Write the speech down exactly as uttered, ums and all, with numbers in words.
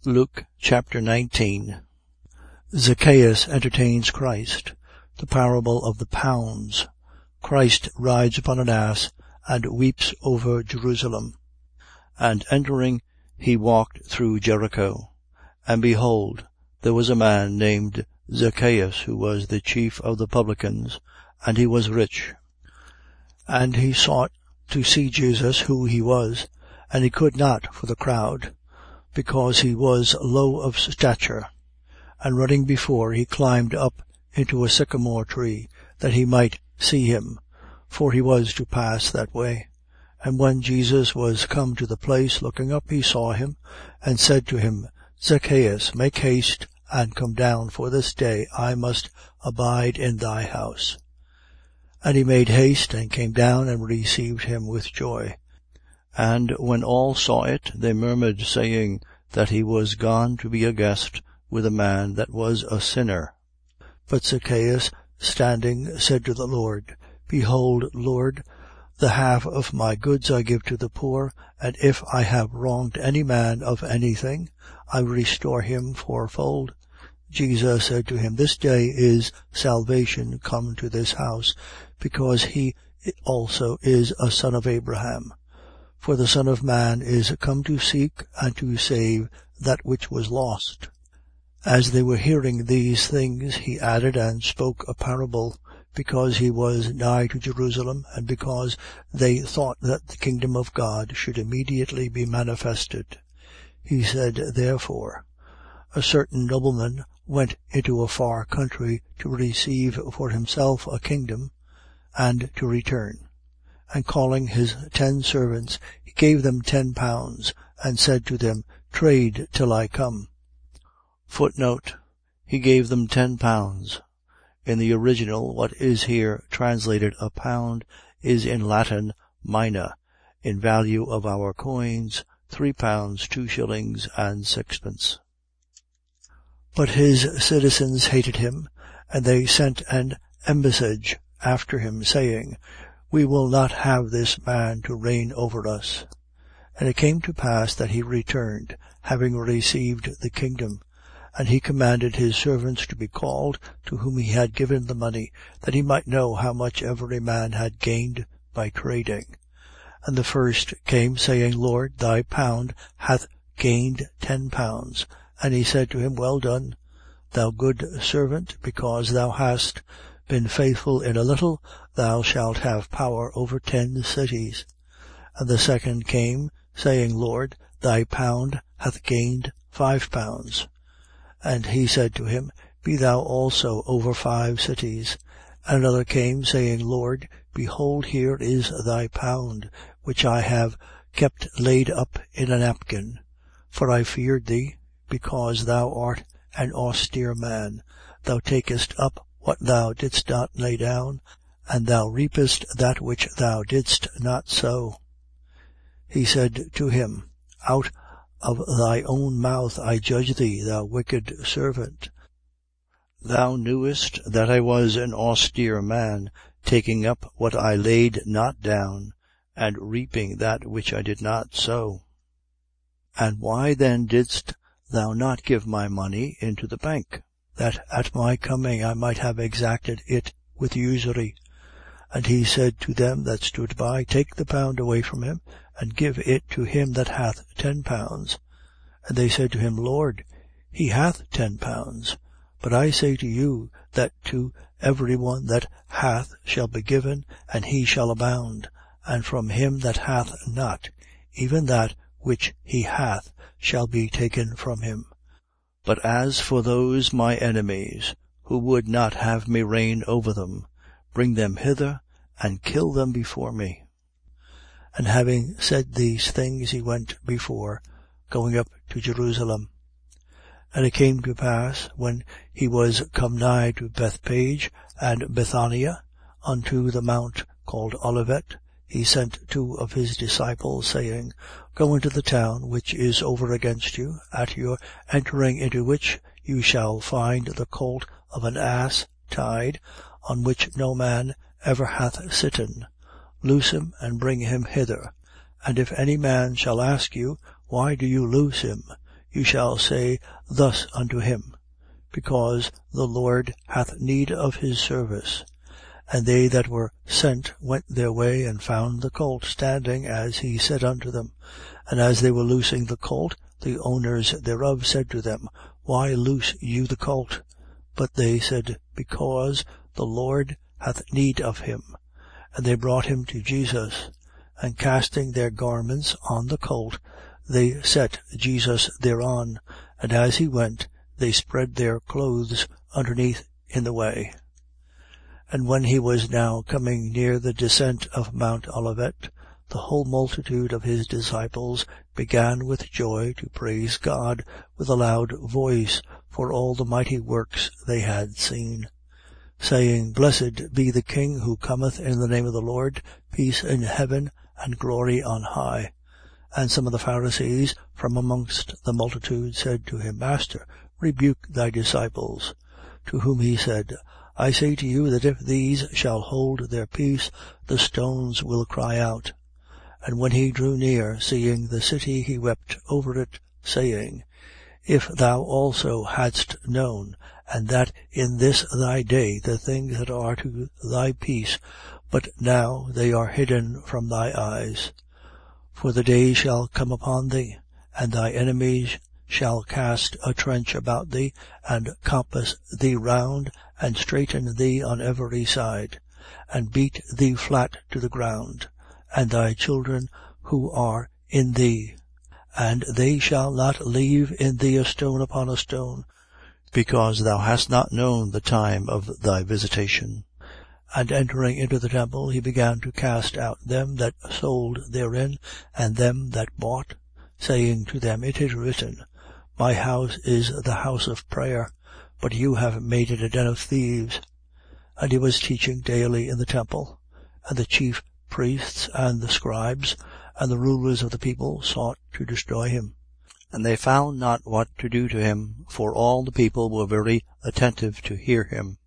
Luke chapter nineteen. Zacchaeus entertains Christ. The parable of the pounds. Christ rides upon an ass and weeps over Jerusalem. And entering, he walked through Jericho. And behold, there was a man named Zacchaeus, who was the chief of the publicans, and he was rich. And he sought to see Jesus, who he was, and he could not for the crowd, because he was low of stature. And running before, he climbed up into a sycamore tree, that he might see him, for he was to pass that way. And when Jesus was come to the place, looking up, he saw him, and said to him, Zacchaeus, make haste, and come down, for this day I must abide in thy house. And he made haste, and came down, and received him with joy. And when all saw it, they murmured, saying that he was gone to be a guest with a man that was a sinner. But Zacchaeus, standing, said to the Lord, Behold, Lord, the half of my goods I give to the poor, and if I have wronged any man of anything, I restore him fourfold. Jesus said to him, This day is salvation come to this house, because he also is a son of Abraham. For the Son of Man is come to seek and to save that which was lost. As they were hearing these things, he added and spoke a parable, because he was nigh to Jerusalem, and because they thought that the kingdom of God should immediately be manifested. He said, Therefore, a certain nobleman went into a far country to receive for himself a kingdom, and to return. And calling his ten servants, he gave them ten pounds, and said to them, Trade till I come. Footnote: He gave them ten pounds. In the original, what is here translated a pound is in Latin mina, in value of our coins, three pounds, two shillings, and sixpence. But his citizens hated him, and they sent an embassage after him, saying, We will not have this man to reign over us. And it came to pass that he returned, having received the kingdom. And he commanded his servants to be called, to whom he had given the money, that he might know how much every man had gained by trading. And the first came, saying, Lord, thy pound hath gained ten pounds. And he said to him, Well done, thou good servant, because thou hast been faithful in a little, thou shalt have power over ten cities. And the second came, saying, Lord, thy pound hath gained five pounds. And he said to him, Be thou also over five cities. And another came, saying, Lord, behold, here is thy pound, which I have kept laid up in a napkin. For I feared thee, because thou art an austere man. Thou takest up what thou didst not lay down, and thou reapest that which thou didst not sow. He said to him, Out of thy own mouth I judge thee, thou wicked servant. Thou knewest that I was an austere man, taking up what I laid not down, and reaping that which I did not sow. And why then didst thou not give my money into the bank, that at my coming I might have exacted it with usury? And he said to them that stood by, Take the pound away from him, and give it to him that hath ten pounds. And they said to him, Lord, he hath ten pounds. But I say to you, that to every one that hath shall be given, and he shall abound. And from him that hath not, even that which he hath shall be taken from him. But as for those my enemies, who would not have me reign over them, bring them hither, and kill them before me. And having said these things, he went before, going up to Jerusalem. And it came to pass, when he was come nigh to Bethpage and Bethania, unto the mount called Olivet, he sent two of his disciples, saying, Go into the town which is over against you, at your entering into which you shall find the colt of an ass tied, on which no man ever hath sitten. Loose him, and bring him hither. And if any man shall ask you, Why do you loose him? you shall say thus unto him, because the Lord hath need of his service. And they that were sent went their way, and found the colt standing as he said unto them. And as they were loosing the colt, the owners thereof said to them, Why loose you the colt? But they said, Because the Lord hath need of him. And they brought him to Jesus. And casting their garments on the colt, they set Jesus thereon. And as he went, they spread their clothes underneath in the way. And when he was now coming near the descent of Mount Olivet, the whole multitude of his disciples began with joy to praise God with a loud voice for all the mighty works they had seen, saying, Blessed be the King who cometh in the name of the Lord, peace in heaven and glory on high. And some of the Pharisees from amongst the multitude said to him, Master, rebuke thy disciples. To whom he said, I say to you that if these shall hold their peace, the stones will cry out. And when he drew near, seeing the city, he wept over it, saying, If thou also hadst known, and that in this thy day, the things that are to thy peace, but now they are hidden from thy eyes. For the day shall come upon thee, and thy enemies shall cast a trench about thee, and compass thee round, and straiten thee on every side, and beat thee flat to the ground, and thy children who are in thee. And they shall not leave in thee a stone upon a stone, because thou hast not known the time of thy visitation. And entering into the temple, he began to cast out them that sold therein, and them that bought, saying to them, It is written, My house is the house of prayer, but you have made it a den of thieves. And he was teaching daily in the temple, and the chief priests and the scribes and the rulers of the people sought to destroy him. And they found not what to do to him, for all the people were very attentive to hear him.